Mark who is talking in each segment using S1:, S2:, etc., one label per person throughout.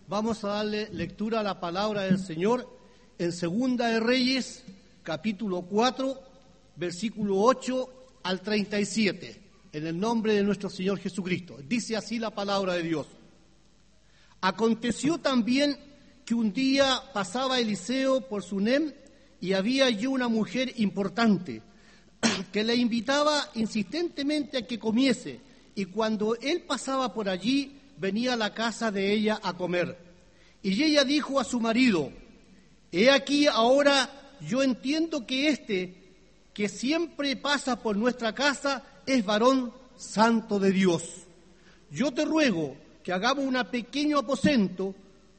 S1: Vamos a darle lectura a la palabra del Señor en Segunda de Reyes, capítulo 4, versículo 8 al 37, en el nombre de nuestro Señor Jesucristo. Dice así la palabra de Dios. Aconteció también que un día pasaba Eliseo por Sunem y había allí una mujer importante que le invitaba insistentemente a que comiese, y cuando él pasaba por allí, venía a la casa de ella a comer. Y ella dijo a su marido: he aquí ahora yo entiendo que que siempre pasa por nuestra casa es varón santo de Dios. Yo te ruego que hagamos un pequeño aposento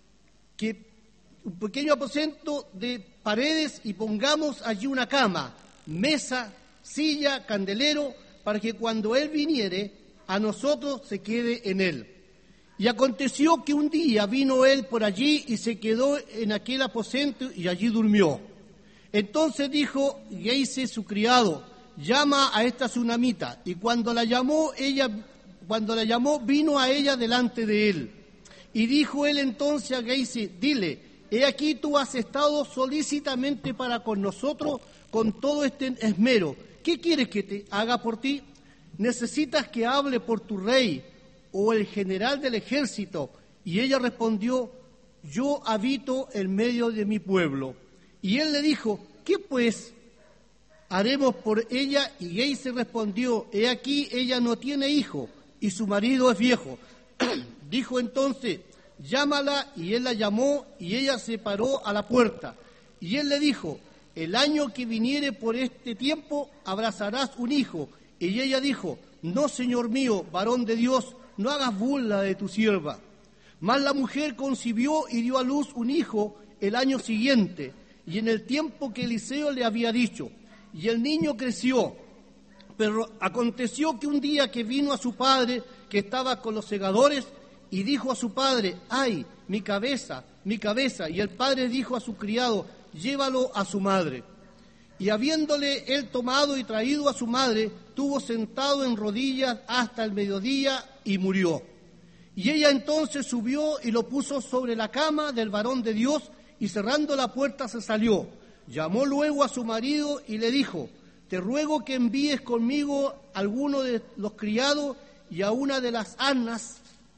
S1: de paredes y pongamos allí una cama, mesa, silla, candelero, para que cuando él viniere, a nosotros se quede en él. Y aconteció que un día vino él por allí y se quedó en aquel aposento y allí durmió. Entonces dijo Geise su criado: llama a esta sunamita. Y cuando la llamó, vino a ella delante de él. Y dijo él entonces a Geise: dile, he aquí tú has estado solícitamente para con nosotros con todo este esmero. ¿Qué quieres que te haga por ti? ¿Necesitas que hable por tu rey o el general del ejército? Y ella respondió: yo habito en medio de mi pueblo. Y él le dijo: ¿qué pues haremos por ella? Y Geise respondió: he aquí ella no tiene hijo y su marido es viejo. Dijo entonces: llámala. Y él la llamó y ella se paró a la puerta. Y él le dijo: el año que viniere por este tiempo abrazarás un hijo. Y ella dijo: no, señor mío, varón de Dios, no hagas burla de tu sierva. Mas la mujer concibió y dio a luz un hijo el año siguiente, y en el tiempo que Eliseo le había dicho. Y el niño creció. Pero aconteció que un día que vino a su padre, que estaba con los segadores, y dijo a su padre: ¡ay, mi cabeza, mi cabeza! Y el padre dijo a su criado: llévalo a su madre. Y habiéndole él tomado y traído a su madre, tuvo sentado en rodillas hasta el mediodía y murió. Y ella entonces subió y lo puso sobre la cama del varón de Dios, y cerrando la puerta se salió. Llamó luego a su marido y le dijo: te ruego que envíes conmigo a alguno de los criados y a una de las asnas,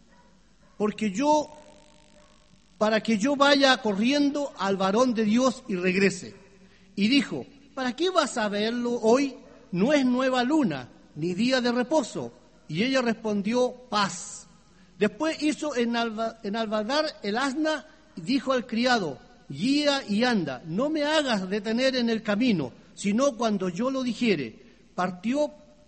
S1: para que yo vaya corriendo al varón de Dios y regrese. Y dijo: ¿para qué vas a verlo hoy? No es nueva luna, ni día de reposo. Y ella respondió: paz. Después hizo enalbardar el asna y dijo al criado: guía y anda, no me hagas detener en el camino, sino cuando yo lo dijere. Partió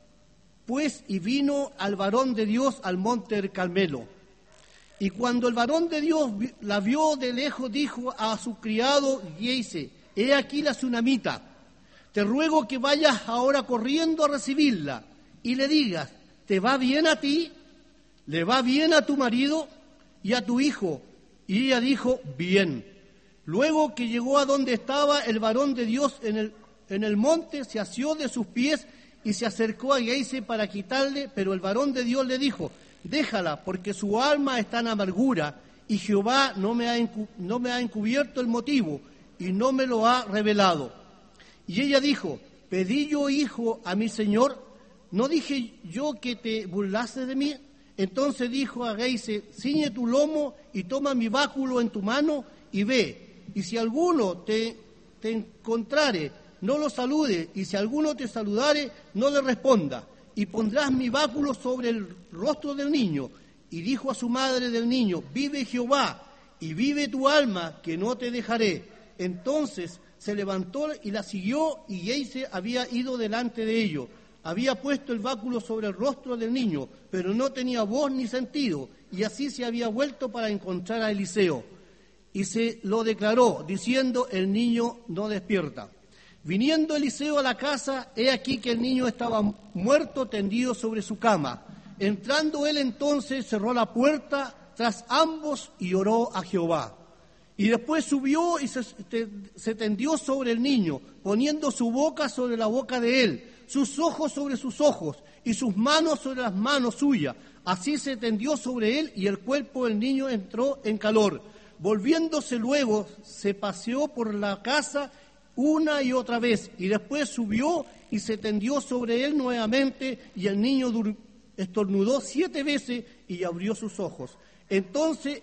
S1: pues y vino al varón de Dios al monte del Carmelo. Y cuando el varón de Dios la vio de lejos, dijo a su criado Geise: he aquí la sunamita. Te ruego que vayas ahora corriendo a recibirla y le digas: ¿te va bien a ti? ¿Le va bien a tu marido y a tu hijo? Y ella dijo: bien. Luego que llegó a donde estaba el varón de Dios en el monte, se asió de sus pies y se acercó a Geise para quitarle, pero el varón de Dios le dijo: déjala, porque su alma está en amargura, y Jehová no me ha encubierto el motivo, y no me lo ha revelado. Y ella dijo: pedí yo hijo a mi señor, ¿no dije yo que te burlaste de mí? Entonces dijo a Geise: ciñe tu lomo y toma mi báculo en tu mano y ve, y si alguno te encontrare, no lo salude, y si alguno te saludare, no le responda, y pondrás mi báculo sobre el rostro del niño. Y dijo a su madre del niño: vive Jehová, y vive tu alma, que no te dejaré. Entonces se levantó y la siguió, y Geise había ido delante de ellos. Había puesto el báculo sobre el rostro del niño, pero no tenía voz ni sentido, y así se había vuelto para encontrar a Eliseo. Y se lo declaró, diciendo: el niño no despierta. Viniendo Eliseo a la casa, he aquí que el niño estaba muerto, tendido sobre su cama. Entrando él entonces, cerró la puerta tras ambos y oró a Jehová. Y después subió y se tendió sobre el niño, poniendo su boca sobre la boca de él, sus ojos sobre sus ojos y sus manos sobre las manos suyas. Así se tendió sobre él y el cuerpo del niño entró en calor. Volviéndose luego, se paseó por la casa una y otra vez, y después subió y se tendió sobre él nuevamente, y el niño estornudó 7 veces y abrió sus ojos. Entonces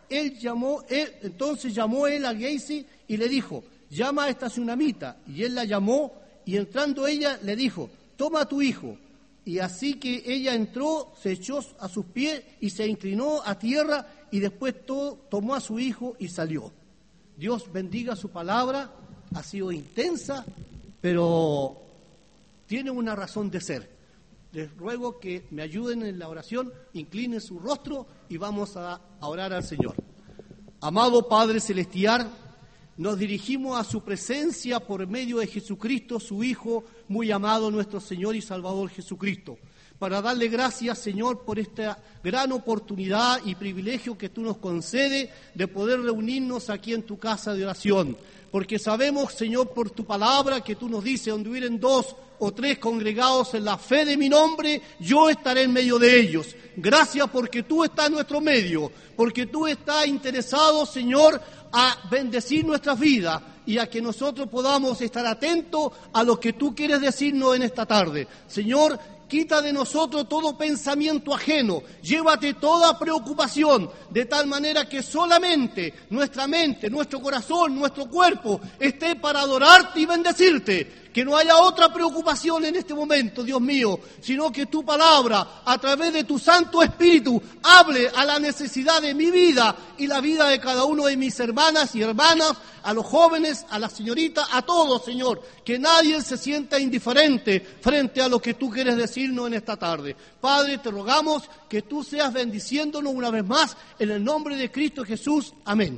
S1: llamó él a Gehazi y le dijo: llama a esta tsunamita. Y él la llamó, y entrando ella le dijo: toma a tu hijo. Y así que ella entró, se echó a sus pies y se inclinó a tierra, y después tomó a su hijo y salió. Dios bendiga su palabra. Ha sido intensa, pero tiene una razón de ser. Les ruego que me ayuden en la oración, inclinen su rostro y vamos a orar al Señor. Amado Padre Celestial, nos dirigimos a su presencia por medio de Jesucristo, su Hijo, muy amado, nuestro Señor y Salvador Jesucristo, para darle gracias, Señor, por esta gran oportunidad y privilegio que tú nos concedes de poder reunirnos aquí en tu casa de oración. Porque sabemos, Señor, por tu palabra que tú nos dices: donde hubieren 2 o 3 congregados en la fe de mi nombre, yo estaré en medio de ellos. Gracias porque tú estás en nuestro medio, porque tú estás interesado, Señor, a bendecir nuestras vidas y a que nosotros podamos estar atentos a lo que tú quieres decirnos en esta tarde. Señor, quita de nosotros todo pensamiento ajeno, llévate toda preocupación, de tal manera que solamente nuestra mente, nuestro corazón, nuestro cuerpo esté para adorarte y bendecirte. Que no haya otra preocupación en este momento, Dios mío, sino que tu palabra, a través de tu Santo Espíritu, hable a la necesidad de mi vida y la vida de cada uno de mis hermanas y hermanas, a los jóvenes, a las señoritas, a todos, Señor. Que nadie se sienta indiferente frente a lo que tú quieres decirnos en esta tarde. Padre, te rogamos que tú seas bendiciéndonos una vez más, en el nombre de Cristo Jesús. Amén.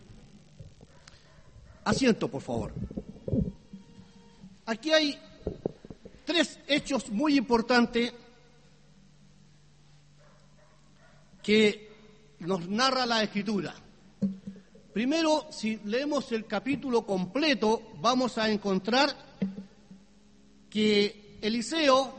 S1: Asiento, por favor. Aquí hay 3 hechos muy importantes que nos narra la Escritura. Primero, si leemos el capítulo completo, vamos a encontrar que Eliseo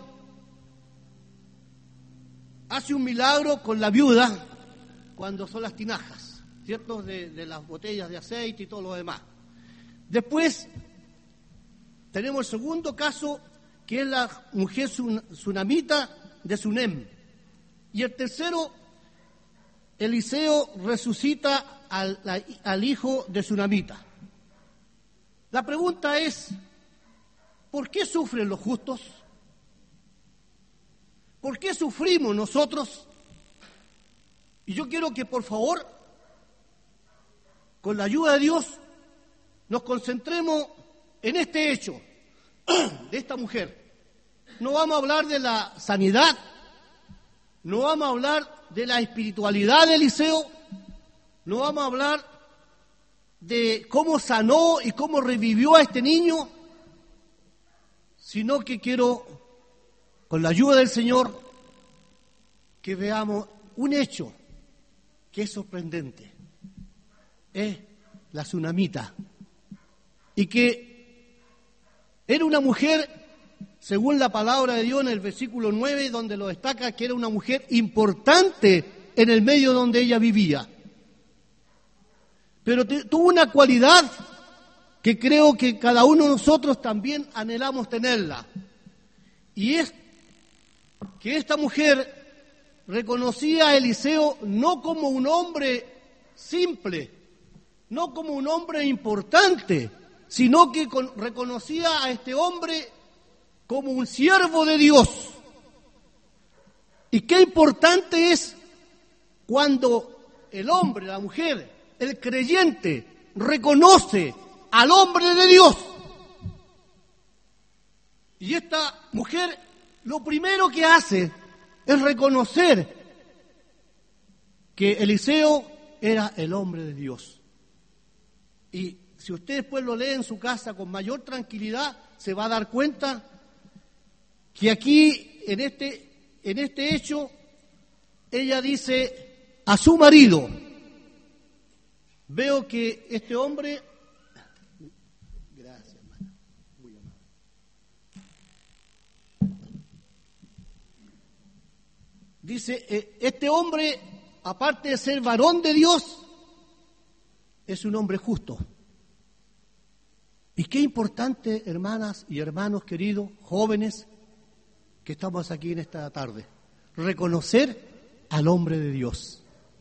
S1: hace un milagro con la viuda cuando son las tinajas, ¿cierto? De las botellas de aceite y todo lo demás. Después tenemos el segundo caso, que es la mujer tsunamita de Sunem. Y el tercero, Eliseo resucita al hijo de Tsunamita. La pregunta es: ¿por qué sufren los justos? ¿Por qué sufrimos nosotros? Y yo quiero que, por favor, con la ayuda de Dios, nos concentremos en este hecho de esta mujer. No vamos a hablar de la sanidad, no vamos a hablar de la espiritualidad de Eliseo, no vamos a hablar de cómo sanó y cómo revivió a este niño, sino que quiero, con la ayuda del Señor, que veamos un hecho que es sorprendente. Es la tsunamita. Y que era una mujer, según la palabra de Dios en el versículo 9, donde lo destaca, que era una mujer importante en el medio donde ella vivía. Pero tuvo una cualidad que creo que cada uno de nosotros también anhelamos tenerla. Y es que esta mujer reconocía a Eliseo no como un hombre simple, no como un hombre importante, sino que reconocía a este hombre como un siervo de Dios. Y qué importante es cuando el hombre, la mujer, el creyente reconoce al hombre de Dios. Y esta mujer lo primero que hace es reconocer que Eliseo era el hombre de Dios. Y si usted después lo lee en su casa con mayor tranquilidad, se va a dar cuenta que aquí, en este hecho, ella dice a su marido: veo que este hombre... Gracias, hermana. Muy amable. Dice, este hombre, aparte de ser varón de Dios, es un hombre justo. Y qué importante, hermanas y hermanos queridos, jóvenes, que estamos aquí en esta tarde, reconocer al hombre de Dios.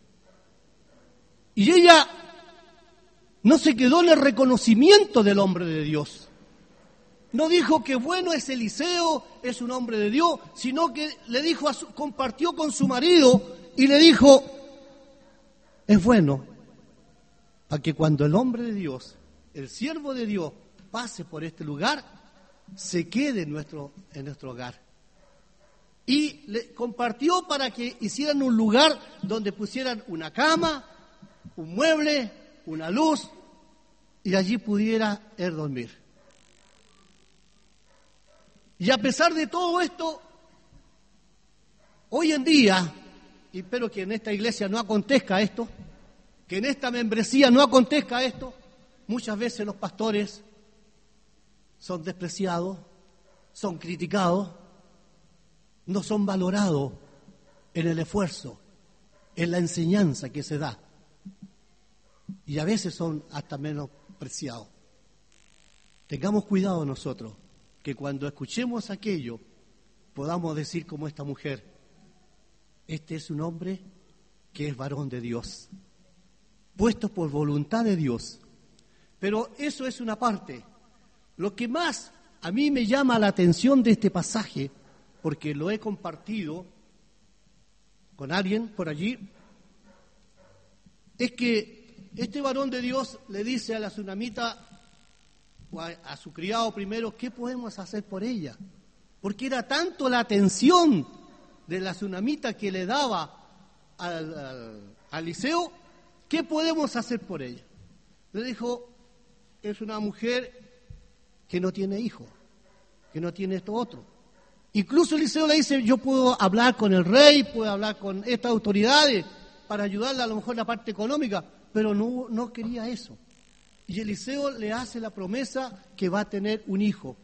S1: Y ella no se quedó en el reconocimiento del hombre de Dios. No dijo que bueno es Eliseo, es un hombre de Dios, sino que le dijo, compartió con su marido y le dijo, es bueno para que cuando el hombre de Dios, el siervo de Dios, pase por este lugar, se quede en nuestro hogar. Y le compartió para que hicieran un lugar donde pusieran una cama, un mueble, una luz, y allí pudiera él dormir. Y a pesar de todo esto, hoy en día, y espero que en esta iglesia no acontezca esto, que en esta membresía no acontezca esto, muchas veces los pastores son despreciados, son criticados, no son valorados en el esfuerzo, en la enseñanza que se da. Y a veces son hasta menospreciados. Tengamos cuidado nosotros, que cuando escuchemos aquello, podamos decir como esta mujer, este es un hombre que es varón de Dios, puesto por voluntad de Dios. Pero eso es una parte. Lo que más a mí me llama la atención de este pasaje, porque lo he compartido con alguien por allí, es que este varón de Dios le dice a la tsunamita, o a su criado primero, ¿qué podemos hacer por ella? Porque era tanto la atención de la tsunamita que le daba al Eliseo, ¿qué podemos hacer por ella? Le dijo, es una mujer que no tiene hijo, que no tiene esto otro. Incluso Eliseo le dice, yo puedo hablar con el rey, puedo hablar con estas autoridades para ayudarle a lo mejor en la parte económica, pero no quería eso. Y Eliseo le hace la promesa que va a tener un hijo.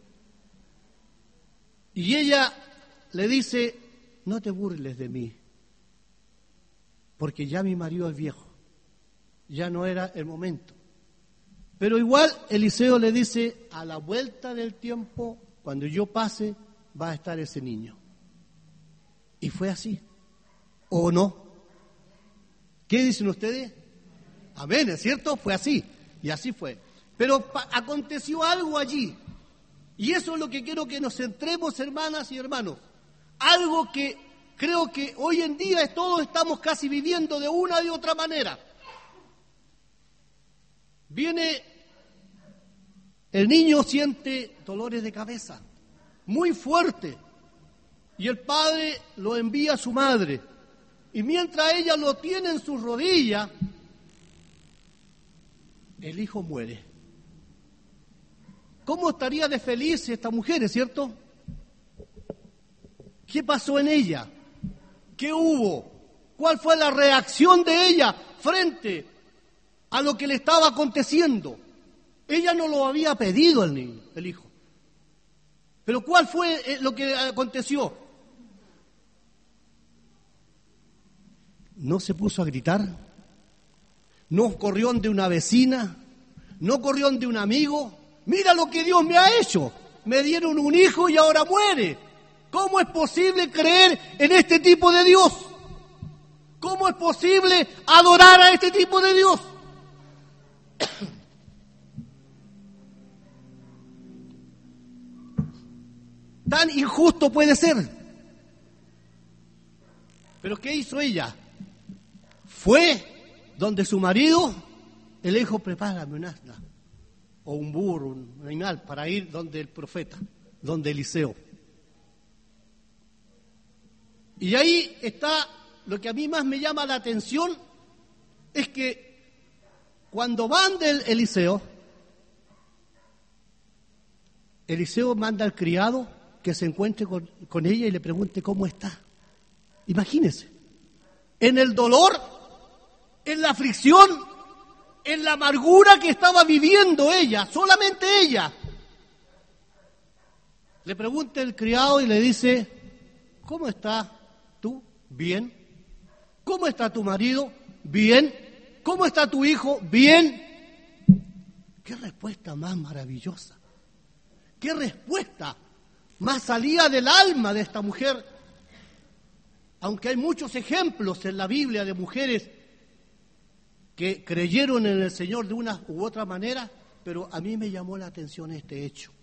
S1: Y ella le dice, no te burles de mí, porque ya mi marido es viejo, ya no era el momento. Pero igual Eliseo le dice, a la vuelta del tiempo, cuando yo pase, va a estar ese niño. Y fue así, ¿o no? ¿Qué dicen ustedes? Amén, ¿es cierto? Fue así. Y así fue. Pero aconteció algo allí. Y eso es lo que quiero que nos centremos, hermanas y hermanos. Algo que creo que hoy en día todos estamos casi viviendo de una u otra manera. Viene, el niño siente dolores de cabeza, muy fuerte. Y el padre lo envía a su madre. Y mientras ella lo tiene en sus rodillas, el hijo muere. ¿Cómo estaría de feliz esta mujer, es cierto? ¿Qué pasó en ella? ¿Qué hubo? ¿Cuál fue la reacción de ella frente a lo que le estaba aconteciendo? Ella no lo había pedido el niño, el hijo. Pero ¿cuál fue lo que aconteció? No se puso a gritar, no corrió ante una vecina, no corrió ante un amigo. Mira lo que Dios me ha hecho. Me dieron un hijo y ahora muere. ¿Cómo es posible creer en este tipo de Dios? ¿Cómo es posible adorar a este tipo de Dios? Tan injusto puede ser. ¿Pero qué hizo ella? Fue donde su marido, le dijo, prepárame un asna, o un burro, un animal, para ir donde el profeta, donde Eliseo. Y ahí está, lo que a mí más me llama la atención, es que cuando van del Eliseo manda al criado que se encuentre con ella y le pregunte cómo está. Imagínense, en el dolor, en la aflicción, en la amargura que estaba viviendo ella, solamente ella. Le pregunta el criado y le dice, ¿cómo estás tú? Bien. ¿Cómo está tu marido? Bien. ¿Cómo está tu hijo? Bien. qué respuesta más maravillosa. Qué respuesta más salida del alma de esta mujer. Aunque hay muchos ejemplos en la Biblia de mujeres que creyeron en el Señor de una u otra manera, pero a mí me llamó la atención este hecho.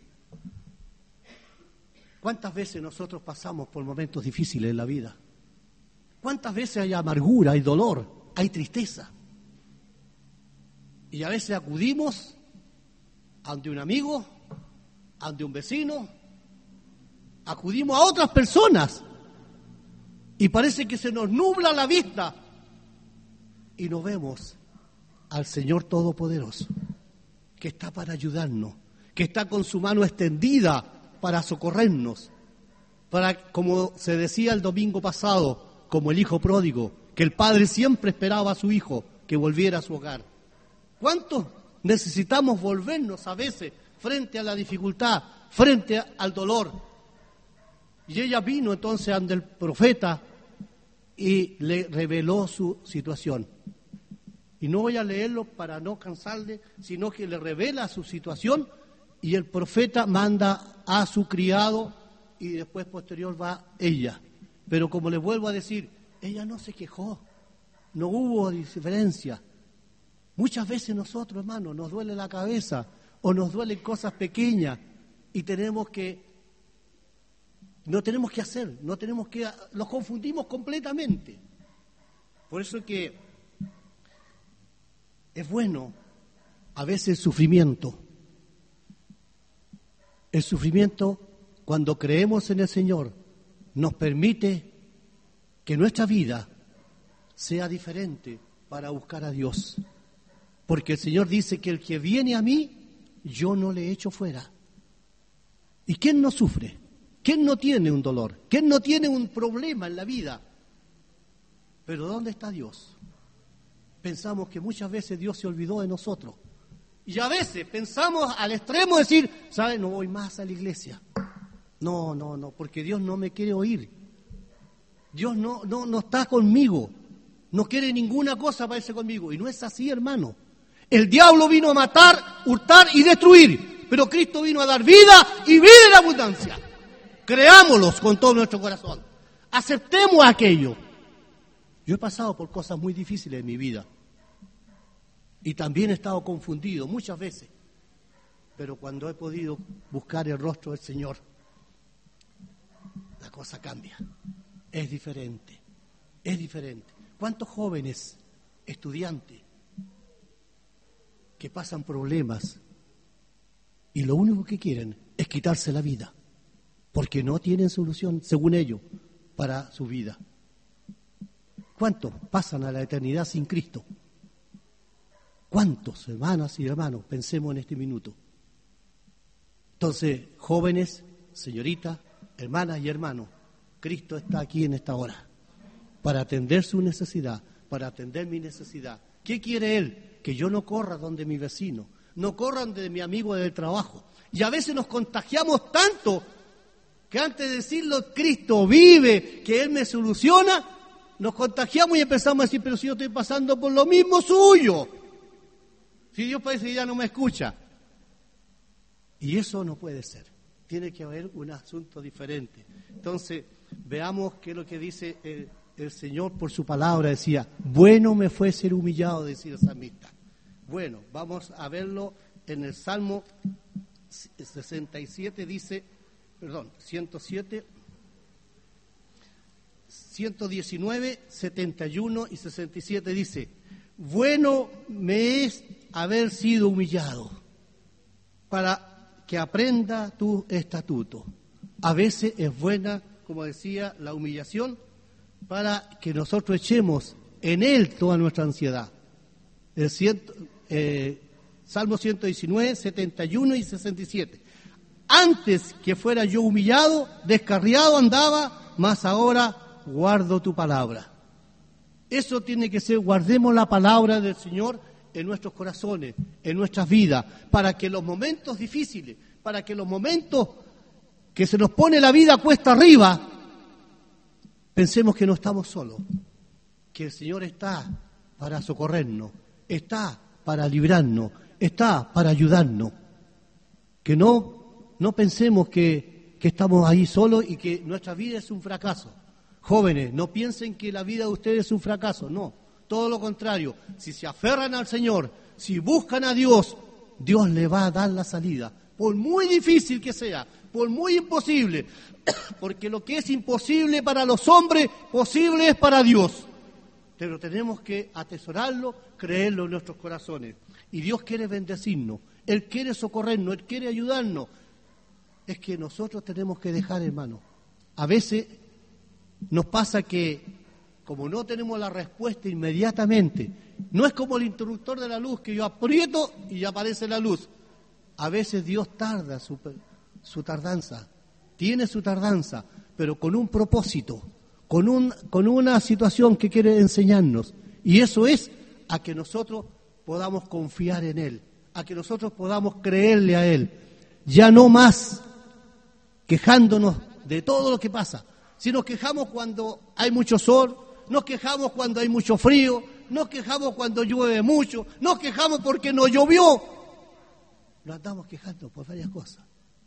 S1: ¿Cuántas veces nosotros pasamos por momentos difíciles en la vida? ¿Cuántas veces hay amargura, hay dolor, hay tristeza? Y a veces acudimos ante un amigo, ante un vecino, acudimos a otras personas y parece que se nos nubla la vista y no vemos al Señor Todopoderoso, que está para ayudarnos, que está con su mano extendida para socorrernos, para, como se decía el domingo pasado, como el hijo pródigo, que el padre siempre esperaba a su hijo que volviera a su hogar. ¿Cuántos necesitamos volvernos a veces frente a la dificultad, frente al dolor? Y ella vino entonces ante el profeta y le reveló su situación. Y no voy a leerlo para no cansarle, sino que le revela su situación y el profeta manda a su criado y después posterior va ella. Pero como les vuelvo a decir, ella no se quejó, no hubo diferencia. Muchas veces nosotros, hermanos, nos duele la cabeza o nos duelen cosas pequeñas y no tenemos que hacer, los confundimos completamente. Por eso que es bueno a veces el sufrimiento. El sufrimiento, cuando creemos en el Señor, nos permite que nuestra vida sea diferente para buscar a Dios. Porque el Señor dice que el que viene a mí, yo no le echo fuera. ¿Y quién no sufre? ¿Quién no tiene un dolor? ¿Quién no tiene un problema en la vida? Pero ¿dónde está Dios? Pensamos que muchas veces Dios se olvidó de nosotros. Y a veces pensamos al extremo de decir, ¿sabes? No voy más a la iglesia. No, porque Dios no me quiere oír. Dios no está conmigo. No quiere ninguna cosa para irse conmigo. Y no es así, hermano. El diablo vino a matar, hurtar y destruir. Pero Cristo vino a dar vida y vida en abundancia. Creámoslos con todo nuestro corazón. Aceptemos aquello. Yo he pasado por cosas muy difíciles en mi vida. Y también he estado confundido muchas veces. Pero cuando he podido buscar el rostro del Señor, la cosa cambia. Es diferente. Es diferente. ¿Cuántos jóvenes, estudiantes, que pasan problemas y lo único que quieren es quitarse la vida? Porque no tienen solución, según ellos, para su vida. ¿Cuántos pasan a la eternidad sin Cristo? ¿Cuántos, hermanas y hermanos, pensemos en este minuto? Entonces, jóvenes, señoritas, hermanas y hermanos, Cristo está aquí en esta hora para atender su necesidad, para atender mi necesidad. ¿Qué quiere Él? Que yo no corra donde mi vecino, no corra donde mi amigo del trabajo. Y a veces nos contagiamos tanto que antes de decirlo, Cristo vive, que Él me soluciona, nos contagiamos y empezamos a decir, pero si yo estoy pasando por lo mismo suyo. Si Dios parece que ya no me escucha. Y eso no puede ser. Tiene que haber un asunto diferente. Entonces, veamos qué es lo que dice el Señor por su palabra. Decía, bueno me fue ser humillado, decía el salmista. Bueno, vamos a verlo en el Salmo 107, 119, 71 y 67 dice, bueno me es haber sido humillado para que aprenda tu estatuto. A veces es buena, como decía, la humillación para que nosotros echemos en Él toda nuestra ansiedad. Salmo 119, 71 y 67. Antes que fuera yo humillado, descarriado andaba, mas ahora guardo tu palabra. Eso tiene que ser, guardemos la palabra del Señor en nuestros corazones, en nuestras vidas, para que los momentos difíciles, para que los momentos que se nos pone la vida cuesta arriba, pensemos que no estamos solos, que el Señor está para socorrernos, está para librarnos, está para ayudarnos. Que no pensemos que estamos ahí solos y que nuestra vida es un fracaso. Jóvenes, no piensen que la vida de ustedes es un fracaso, no. Todo lo contrario, si se aferran al Señor, si buscan a Dios, Dios le va a dar la salida. Por muy difícil que sea, por muy imposible, porque lo que es imposible para los hombres, posible es para Dios. Pero tenemos que atesorarlo, creerlo en nuestros corazones. Y Dios quiere bendecirnos, Él quiere socorrernos, Él quiere ayudarnos. Es que nosotros tenemos que dejar, hermano. A veces nos pasa que, como no tenemos la respuesta inmediatamente, no es como el interruptor de la luz, que yo aprieto y ya aparece la luz. A veces Dios tarda su tardanza, tiene su tardanza, pero con un propósito, con una situación que quiere enseñarnos. Y eso es a que nosotros podamos confiar en Él, a que nosotros podamos creerle a Él. Ya no más quejándonos de todo lo que pasa. Si nos quejamos cuando hay mucho sol, nos quejamos cuando hay mucho frío, nos quejamos cuando llueve mucho, nos quejamos porque no llovió. Nos andamos quejando por varias cosas.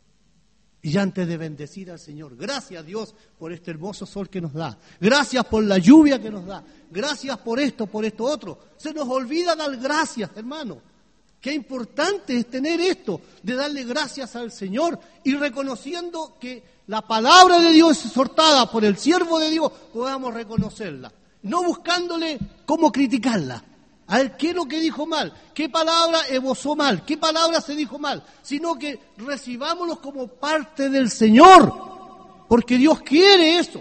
S1: Y antes de bendecir al Señor, gracias a Dios por este hermoso sol que nos da, gracias por la lluvia que nos da, gracias por esto otro. Se nos olvida dar gracias, hermano. Qué importante es tener esto, de darle gracias al Señor y reconociendo que la palabra de Dios exhortada por el siervo de Dios, podamos reconocerla, no buscándole cómo criticarla. A ver, ¿qué es lo que dijo mal? ¿Qué palabra esbozó mal? ¿Qué palabra se dijo mal? Sino que recibámoslos como parte del Señor, porque Dios quiere eso.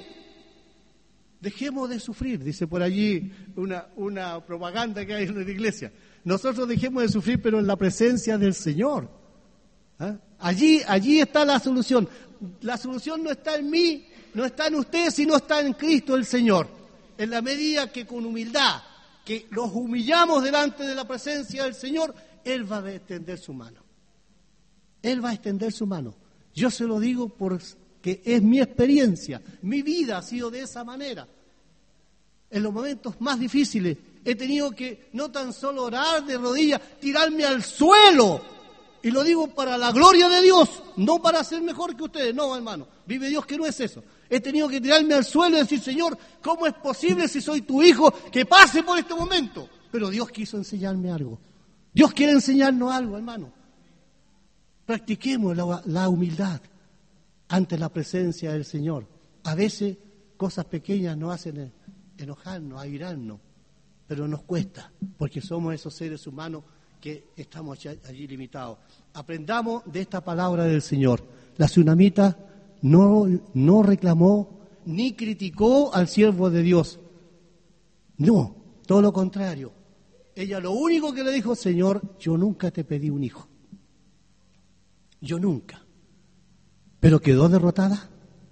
S1: Dejemos de sufrir, dice por allí una propaganda que hay en la iglesia. Nosotros dejemos de sufrir, pero en la presencia del Señor. ¿Ah? Allí está la solución. La solución no está en mí, no está en ustedes, sino está en Cristo el Señor. En la medida que con humildad, que nos humillamos delante de la presencia del Señor, Él va a extender su mano. Él va a extender su mano. Yo se lo digo porque es mi experiencia. Mi vida ha sido de esa manera. En los momentos más difíciles he tenido que no tan solo orar de rodillas, tirarme al suelo. Y lo digo para la gloria de Dios, no para ser mejor que ustedes. No, hermano, vive Dios que no es eso. He tenido que tirarme al suelo y decir, Señor, ¿cómo es posible si soy tu hijo que pase por este momento? Pero Dios quiso enseñarme algo. Dios quiere enseñarnos algo, hermano. Practiquemos la humildad ante la presencia del Señor. A veces cosas pequeñas nos hacen enojarnos, airarnos, pero nos cuesta, porque somos esos seres humanos que estamos allí limitados. Aprendamos de esta palabra del Señor. La tsunamita no reclamó ni criticó al siervo de Dios. No, todo lo contrario. Ella lo único que le dijo, Señor, yo nunca te pedí un hijo. Yo nunca. Pero quedó derrotada.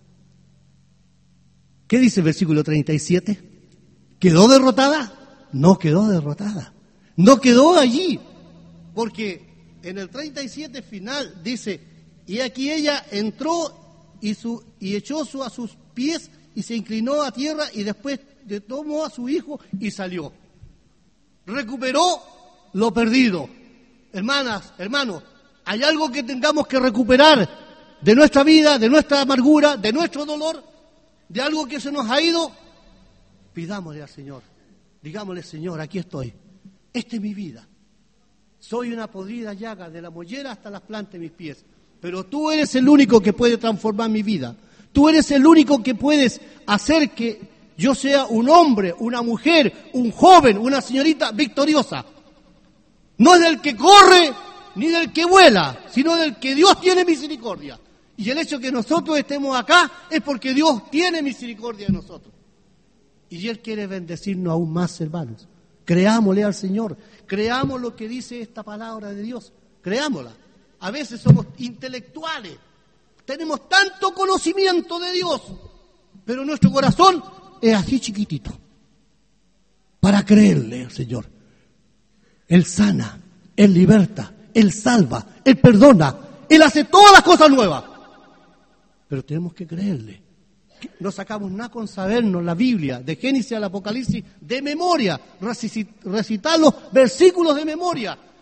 S1: ¿Qué dice el versículo 37? ¿Quedó derrotada? No quedó derrotada. No quedó allí. Porque en el 37 final dice, y aquí ella entró y echó a sus pies y se inclinó a tierra y después tomó a su hijo y salió. Recuperó lo perdido. Hermanas, hermanos, hay algo que tengamos que recuperar de nuestra vida, de nuestra amargura, de nuestro dolor, de algo que se nos ha ido. Pidámosle al Señor, digámosle, Señor, aquí estoy, esta es mi vida. Soy una podrida llaga de la mollera hasta las plantas de mis pies, pero tú eres el único que puede transformar mi vida. Tú eres el único que puedes hacer que yo sea un hombre, una mujer, un joven, una señorita victoriosa. No es del que corre ni del que vuela, sino del que Dios tiene misericordia. Y el hecho de que nosotros estemos acá es porque Dios tiene misericordia de nosotros. Y Él quiere bendecirnos aún más, hermanos. Creámosle al Señor, creamos lo que dice esta palabra de Dios, creámosla. A veces somos intelectuales, tenemos tanto conocimiento de Dios, pero nuestro corazón es así chiquitito, para creerle al Señor. Él sana, Él liberta, Él salva, Él perdona, Él hace todas las cosas nuevas. Pero tenemos que creerle. No sacamos nada con sabernos la Biblia, de Génesis al Apocalipsis, de memoria, recitar los versículos de memoria.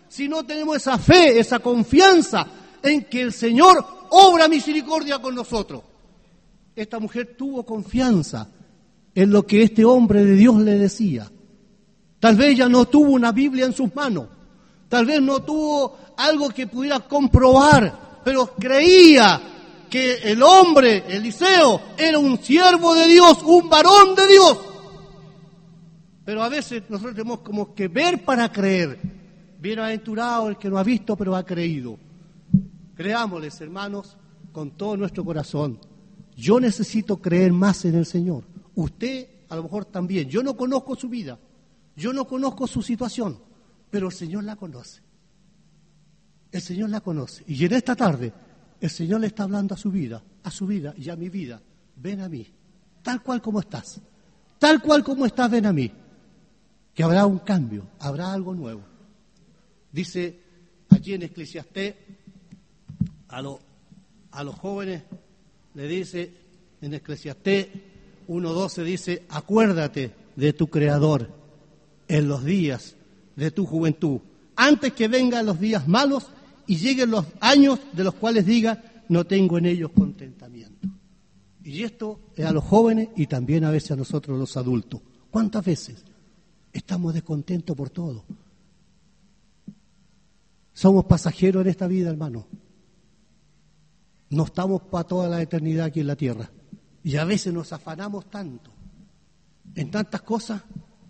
S1: si no tenemos esa fe, esa confianza en que el Señor obra misericordia con nosotros. Esta mujer tuvo confianza en lo que este hombre de Dios le decía. Tal vez ella no tuvo una Biblia en sus manos, tal vez no tuvo algo que pudiera comprobar, pero creía que el hombre, Eliseo, era un siervo de Dios, un varón de Dios. Pero a veces nosotros tenemos como que ver para creer. Bienaventurado el que no ha visto, pero ha creído. Creámosles, hermanos, con todo nuestro corazón. Yo necesito creer más en el Señor. Usted a lo mejor también. Yo no conozco su vida, yo no conozco su situación, pero el Señor la conoce. El Señor la conoce. Y en esta tarde el Señor le está hablando a su vida y a mi vida. Ven a mí, tal cual como estás. Tal cual como estás, ven a mí. Que habrá un cambio, habrá algo nuevo. Dice allí en Eclesiastés, a los jóvenes, le dice en Eclesiastés 1:12, dice, acuérdate de tu Creador en los días de tu juventud, antes que vengan los días malos y lleguen los años de los cuales diga, no tengo en ellos contentamiento. Y esto es a los jóvenes y también a veces a nosotros los adultos. ¿Cuántas veces estamos descontentos por todo? Somos pasajeros en esta vida, hermano. No estamos para toda la eternidad aquí en la tierra. Y a veces nos afanamos tanto en tantas cosas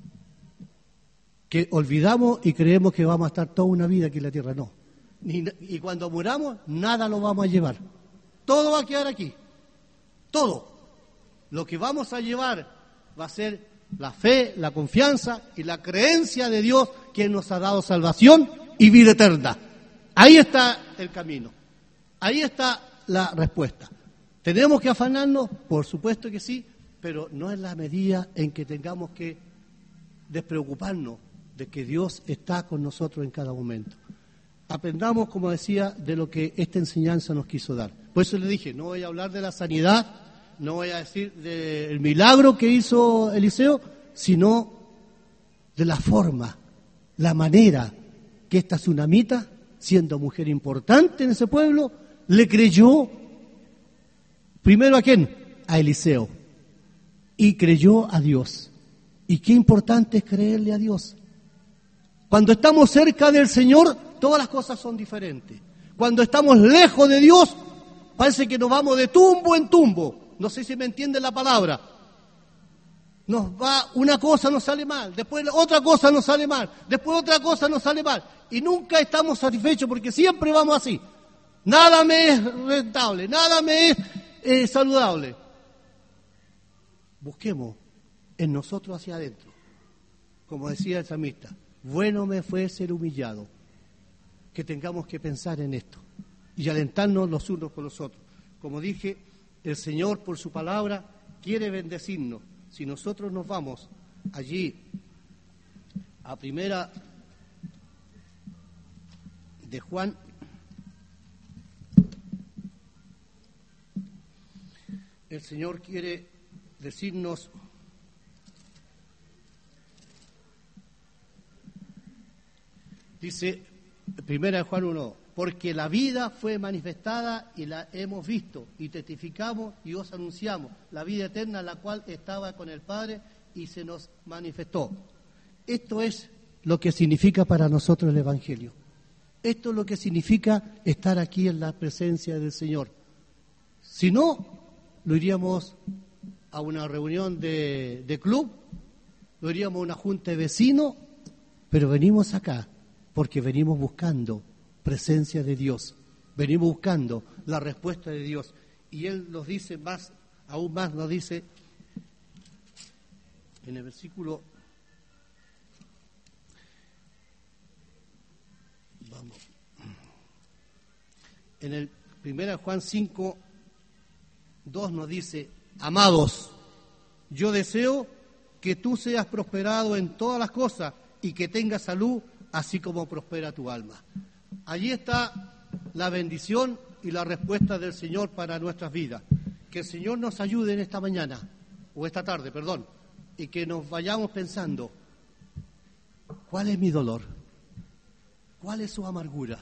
S1: que olvidamos y creemos que vamos a estar toda una vida aquí en la tierra. No. Y cuando muramos, nada lo vamos a llevar. Todo va a quedar aquí. Todo. Lo que vamos a llevar va a ser la fe, la confianza y la creencia de Dios, que nos ha dado salvación y vida eterna. Ahí está el camino. Ahí está la respuesta. ¿Tenemos que afanarnos? Por supuesto que sí, pero no en la medida en que tengamos que despreocuparnos de que Dios está con nosotros en cada momento. Aprendamos, como decía, de lo que esta enseñanza nos quiso dar. Por eso le dije, no voy a hablar de la sanidad, no voy a decir del milagro que hizo Eliseo, sino de la forma, la manera que esta tsunamita, siendo mujer importante en ese pueblo, le creyó primero a quién, a Eliseo, y creyó a Dios. Y qué importante es creerle a Dios. Cuando estamos cerca del Señor, todas las cosas son diferentes. Cuando estamos lejos de Dios, parece que nos vamos de tumbo en tumbo. No sé si me entienden la palabra. Una cosa nos sale mal, después otra cosa nos sale mal, después otra cosa nos sale mal. Y nunca estamos satisfechos porque siempre vamos así. Nada me es rentable, nada me es saludable. Busquemos en nosotros hacia adentro. Como decía el salmista, bueno me fue ser humillado. Que tengamos que pensar en esto y alentarnos los unos con los otros. Como dije, el Señor por su palabra quiere bendecirnos. Si nosotros nos vamos allí a primera de Juan, el Señor quiere decirnos, dice primera de Juan 1, porque la vida fue manifestada y la hemos visto y testificamos y os anunciamos, la vida eterna, la cual estaba con el Padre y se nos manifestó. Esto es lo que significa para nosotros el Evangelio. Esto es lo que significa estar aquí en la presencia del Señor. Si no, lo iríamos a una reunión de club, lo iríamos a una junta de vecinos, pero venimos acá porque venimos buscando presencia de Dios, venimos buscando la respuesta de Dios. Y Él nos dice más, aún más nos dice en el versículo, vamos, en el 1 Juan 5, 2 nos dice, amados, yo deseo que tú seas prosperado en todas las cosas y que tengas salud, así como prospera tu alma. Allí está la bendición y la respuesta del Señor para nuestras vidas. Que el Señor nos ayude en esta mañana, o esta tarde, perdón, y que nos vayamos pensando, ¿cuál es mi dolor? ¿Cuál es su amargura?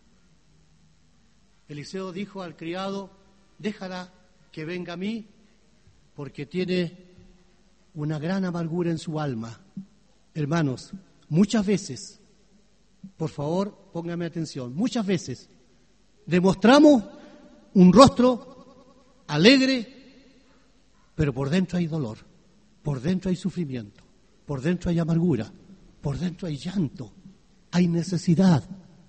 S1: Eliseo dijo al criado, déjala que venga a mí, porque tiene una gran amargura en su alma. Hermanos, muchas veces, por favor, póngame atención, muchas veces demostramos un rostro alegre, pero por dentro hay dolor, por dentro hay sufrimiento, por dentro hay amargura, por dentro hay llanto, hay necesidad.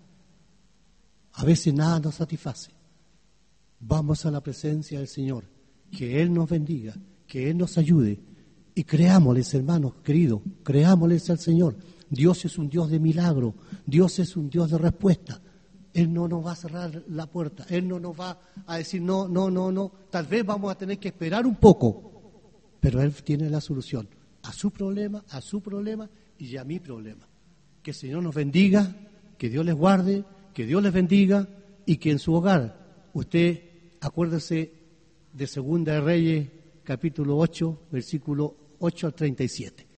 S1: A veces nada nos satisface. Vamos a la presencia del Señor, que Él nos bendiga, que Él nos ayude y creámosles, hermanos queridos, creámosles al Señor. Dios es un Dios de milagro, Dios es un Dios de respuesta. Él no nos va a cerrar la puerta, Él no nos va a decir no. Tal vez vamos a tener que esperar un poco, pero Él tiene la solución a su problema y a mi problema. Que el Señor nos bendiga, que Dios les guarde, que Dios les bendiga y que en su hogar, usted acuérdese de Segunda de Reyes, capítulo 8, versículo 8 al 37.